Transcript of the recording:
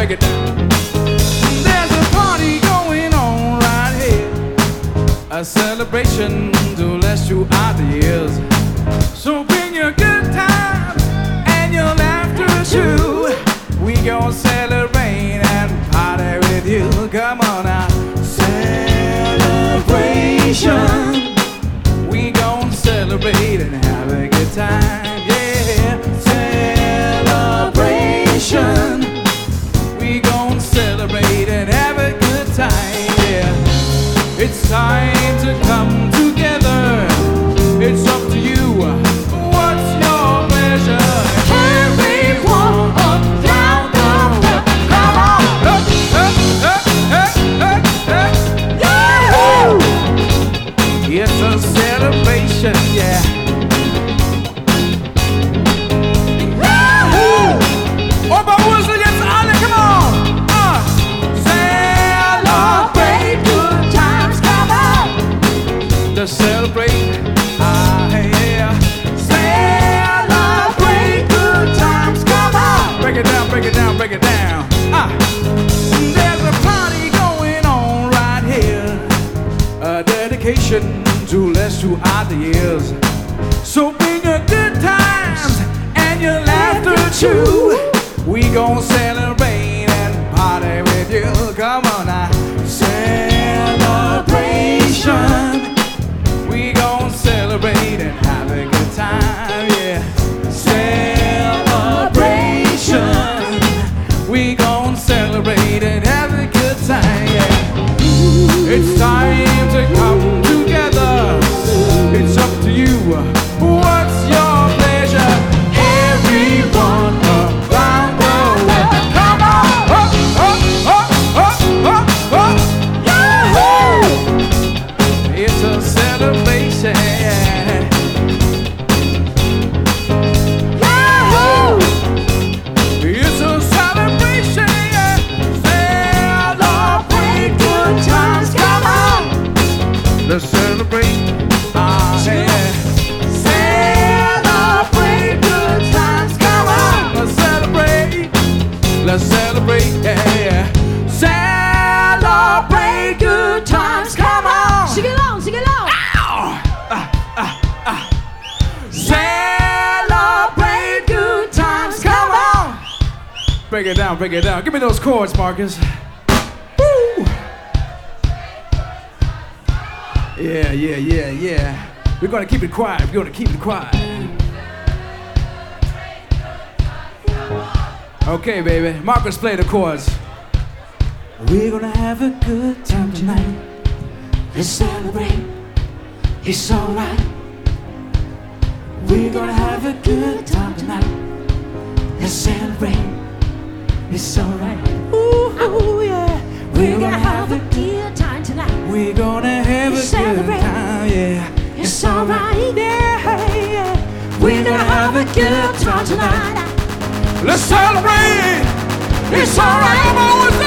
break it down. There's a party going on right here, a celebration to last throughout the years. So bring your good times and your laughter too. We gon' celebrate and party with you. Come on now. Celebration. We gon' celebrate and have a good time. Yeah. Celebration. We gon' celebrate and have a good time. Yeah. It's time to come together. It's up to you. What's your pleasure? Everyone up, down, down, up. Come on. Up, up, up, up, up, up. Yeah. It's a celebration, yeah. Oh, but who's against Ollie? Come on. Celebrate good times, come on. To celebrate. Yeah. Celebrate good times, come on. Break it down, break it down, break it down. There's a party going on right here, a dedication to last throughout the years. So bring your good times and your laughter too. We gon' celebrate and party with you. Come on now. Celebration. We gon' celebrate and have a good time, yeah. Celebration. We gon' celebrate and have a good time, yeah. It's time to come together. It's up to you. What's your pleasure? Everyone around the world. Come on! Up, up, up, up, up, up. Yahoo! It's a celebration. Yahoo! It's a celebration. Yeah. Celebrate good times. Come on! Let's celebrate. Yeah. Celebrate good times. Come on! Let's celebrate. Let's celebrate. Yeah. Celebrate good times. Come on! Sing along, sing along. Celebrate good times, come on! Break it down, break it down. Give me those chords, Marcus. Woo! Yeah, yeah, yeah, yeah. We're gonna keep it quiet, we're gonna keep it quiet. Okay, baby. Marcus, play the chords. We're gonna have a good time tonight. Let's celebrate. It's alright. We're gonna have a good time tonight. Let's celebrate. It's alright. Ooh, yeah. We're gonna have a good time tonight. We're gonna have a good Celebrate. time, yeah. It's alright. Yeah, yeah. We're gonna have a good time tonight. Let's celebrate. It's alright. Come on,